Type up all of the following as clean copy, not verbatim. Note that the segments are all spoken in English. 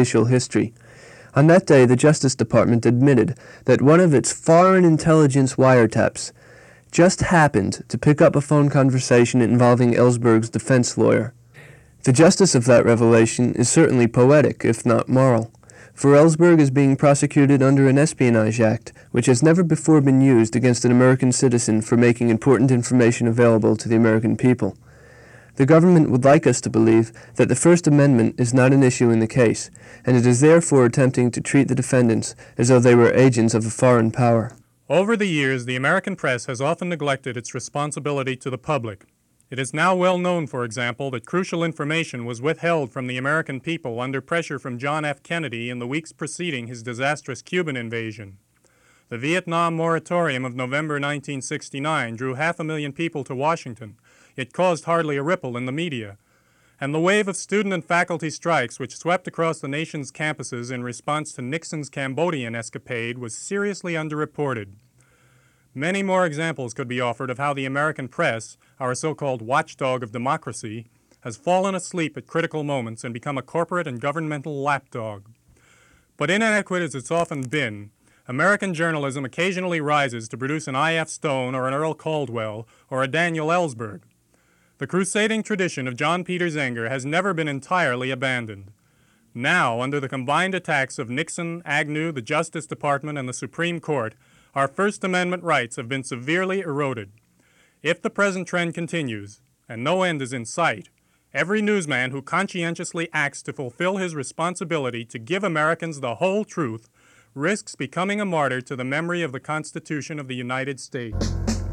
racial history. On that day, the Justice Department admitted that one of its foreign intelligence wiretaps just happened to pick up a phone conversation involving Ellsberg's defense lawyer. The justice of that revelation is certainly poetic, if not moral, for Ellsberg is being prosecuted under an Espionage Act, which has never before been used against an American citizen for making important information available to the American people. The government would like us to believe that the First Amendment is not an issue in the case, and it is therefore attempting to treat the defendants as though they were agents of a foreign power. Over the years, the American press has often neglected its responsibility to the public. It is now well known, for example, that crucial information was withheld from the American people under pressure from John F. Kennedy in the weeks preceding his disastrous Cuban invasion. The Vietnam moratorium of November 1969 drew 500,000 people to Washington. It caused hardly a ripple in the media. And the wave of student and faculty strikes which swept across the nation's campuses in response to Nixon's Cambodian escapade was seriously underreported. Many more examples could be offered of how the American press, our so-called watchdog of democracy, has fallen asleep at critical moments and become a corporate and governmental lapdog. But inadequate as it's often been, American journalism occasionally rises to produce an I.F. Stone or an Earl Caldwell or a Daniel Ellsberg. The crusading tradition of John Peter Zenger has never been entirely abandoned. Now, under the combined attacks of Nixon, Agnew, the Justice Department, and the Supreme Court, our First Amendment rights have been severely eroded. If the present trend continues, and no end is in sight, every newsman who conscientiously acts to fulfill his responsibility to give Americans the whole truth risks becoming a martyr to the memory of the Constitution of the United States.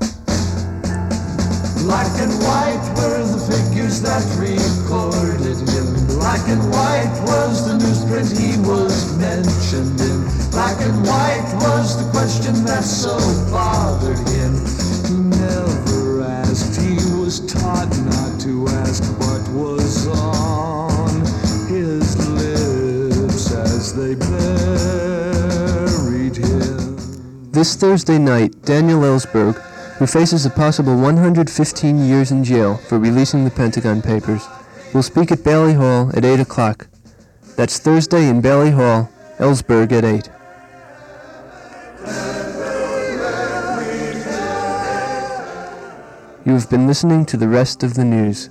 Black and white were the figures that recorded him. Black and white was the newsprint he was mentioned in. Black and white was the question that so bothered him. He never asked, he was taught not to ask what was on his lips as they buried him. This Thursday night, Daniel Ellsberg, who faces a possible 115 years in jail for releasing the Pentagon Papers, will speak at Bailey Hall at 8 o'clock. That's Thursday in Bailey Hall, Ellsberg at 8. You have been listening to the rest of the news.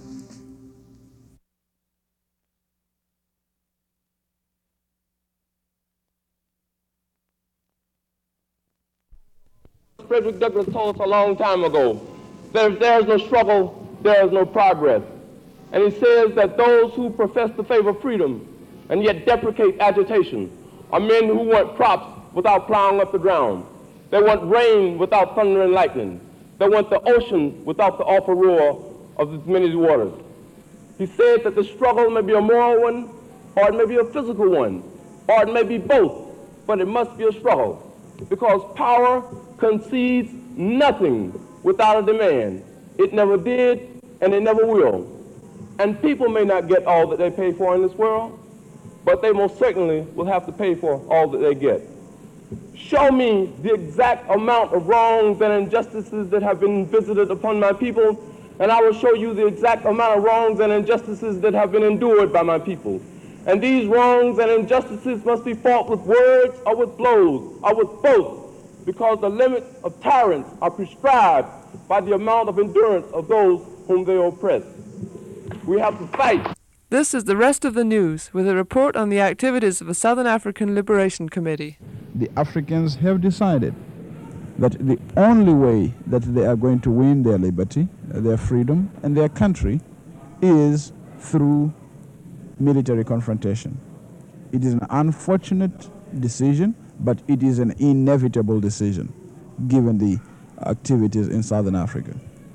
Frederick Douglass told us a long time ago that if there is no struggle, there is no progress. And he says that those who profess to favor freedom and yet deprecate agitation are men who want crops without plowing up the ground. They want rain without thunder and lightning. They want the ocean without the awful roar of its many waters. He said that the struggle may be a moral one, or it may be a physical one, or it may be both, but it must be a struggle, because power concedes nothing without a demand. It never did, and it never will. And people may not get all that they pay for in this world, but they most certainly will have to pay for all that they get. Show me the exact amount of wrongs and injustices that have been visited upon my people, and I will show you the exact amount of wrongs and injustices that have been endured by my people. And these wrongs and injustices must be fought with words or with blows or with both, because the limits of tyrants are prescribed by the amount of endurance of those whom they oppress. We have to fight. This is the rest of the news with a report on the activities of the Southern African Liberation Committee. The Africans have decided that the only way that they are going to win their liberty, their freedom, and their country is through military confrontation. It is an unfortunate decision, but it is an inevitable decision given the activities in Southern Africa.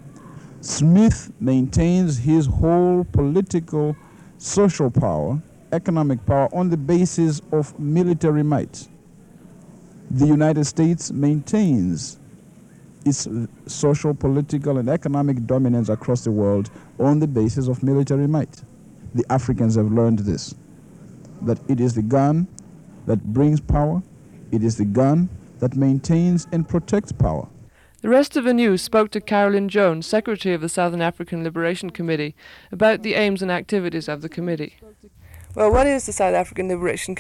Smith maintains his whole political, social power, economic power on the basis of military might. The United States maintains its social, political, and economic dominance across the world on the basis of military might. The Africans have learned this, that it is the gun that brings power, it is the gun that maintains and protects power. The rest of the news spoke to Carolyn Jones, Secretary of the Southern African Liberation Committee, about the aims and activities of the committee. Well, what is the South African Liberation